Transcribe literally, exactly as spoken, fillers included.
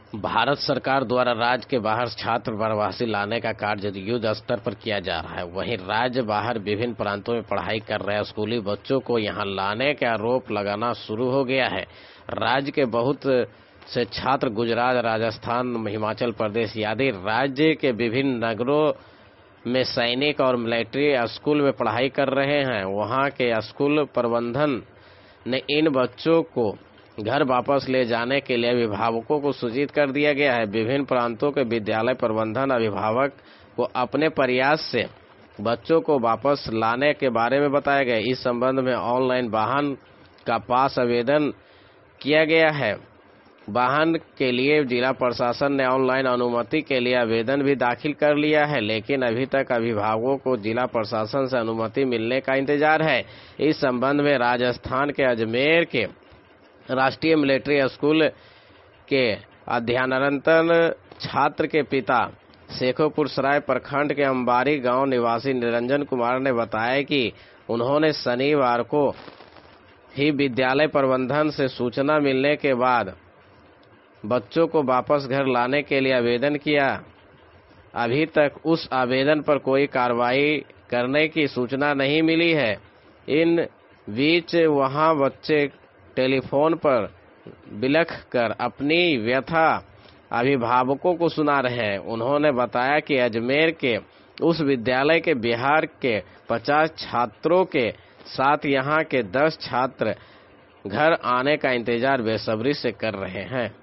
भारत सरकार द्वारा राज्य के बाहर छात्र प्रवासी लाने का कार्य युद्ध स्तर पर किया जा रहा है। वहीं राज्य बाहर विभिन्न प्रांतों में पढ़ाई कर रहे स्कूली बच्चों को यहां लाने का आरोप लगाना शुरू हो गया है। राज्य के बहुत से छात्र गुजरात, राजस्थान, हिमाचल प्रदेश आदि राज्य के विभिन्न नगरों में सैनिक और मिलिट्री स्कूल में पढ़ाई कर रहे हैं। वहां के स्कूल प्रबंधन ने इन बच्चों को घर वापस ले जाने के लिए अभिभावकों को सूचित कर दिया गया है। विभिन्न प्रांतों के विद्यालय प्रबंधन अभिभावक को अपने प्रयास से बच्चों को वापस लाने के बारे में बताया गया। इस संबंध में ऑनलाइन वाहन का पास आवेदन किया गया है। वाहन के लिए जिला प्रशासन ने ऑनलाइन अनुमति के लिए आवेदन भी दाखिल कर लिया है, लेकिन अभी तक अभिभावकों को जिला प्रशासन से अनुमति मिलने का इंतजार है। इस संबंध में राजस्थान के अजमेर के राष्ट्रीय मिलिट्री स्कूल के अध्ययनरत छात्र के पिता शेखोपुर सराय प्रखंड के अंबारी गांव निवासी निरंजन कुमार ने बताया कि उन्होंने शनिवार को ही विद्यालय प्रबंधन से सूचना मिलने के बाद बच्चों को वापस घर लाने के लिए आवेदन किया। अभी तक उस आवेदन पर कोई कार्रवाई करने की सूचना नहीं मिली है। इन बीच वहां बच्चे टेलीफोन पर बिलख कर अपनी व्यथा अभिभावकों को सुना रहे हैं। उन्होंने बताया कि अजमेर के उस विद्यालय के बिहार के पचास छात्रों के साथ यहां के दस छात्र घर आने का इंतजार बेसब्री से कर रहे हैं।